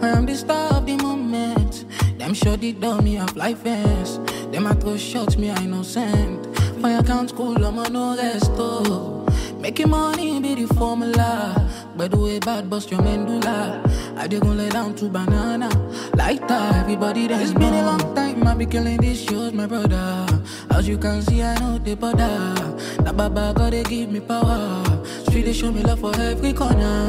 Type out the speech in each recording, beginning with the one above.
I am the star of the moment. Them sure they done me have life ends. Them I throw shots, me I innocent. Fire can't school, I'm on no rest, oh. Making money be the formula. By the way, bad bust your medulla. I dey gon' lay down to banana. Like that, everybody dance. It's been a long time, I be killing these shows, my brother. As you can see, I know they bother. Na baba God, they give me power. Street, they show me love for every corner.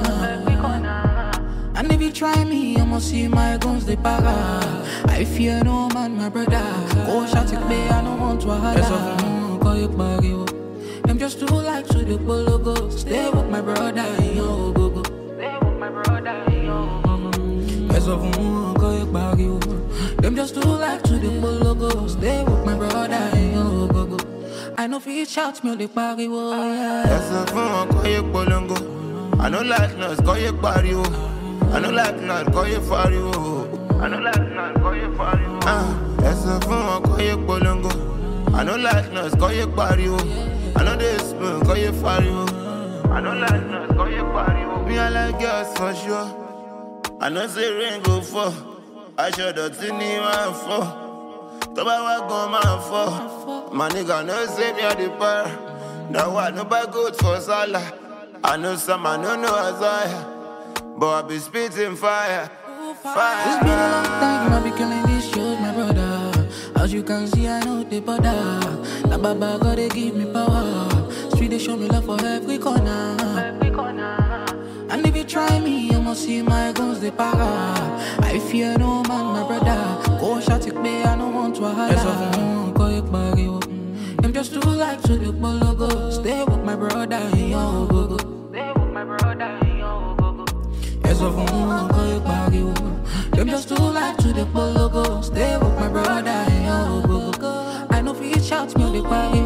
And if you try me, I'ma see my guns, they para. I fear no man, my brother. Go shot it, babe, I don't want to holla. Call you Barrio. Them just too like to the logo. Stay with my brother, yo, go go. Stay with my brother, yo, go go. Yes, of call you Barrio. Them just too like to the logo. Stay with my brother, yo, go go. I know if you shout me, the Barrio, yeah. Yes, of call you Bolongo. I know like us, call you Barrio. I know like not call you Fario. I know like not call you Fario. That's a phone call you Bolongo. I know like not call you Fario. I know this spoon call you Fario. I know like not call you Fario. Me I like girls for sure. I know say rain go fall. I show the thing you want for. Toba wa go man for. My nigga no say me a the bar. That one nobody good for Salah. I know some I don't know Isaiah. But I be spitting fire, fire. It's been a long time, I be killing these shows, my brother. As you can see, I know they bother. Na baba God, they give me power. Street, they show me love for every corner. And if you try me, you must see my guns, they para. I fear no man, my brother. Go shot it, babe, I don't want to holla. Yes, of call you Barrio. Them just too like to the logo. Stay with my brother, yo, go go. Stay with my brother, yo, go go. Yes, of call you Barrio. Them just too like to the logo. Stay with my brother, yo, go go. I know if you shout me, the Barrio.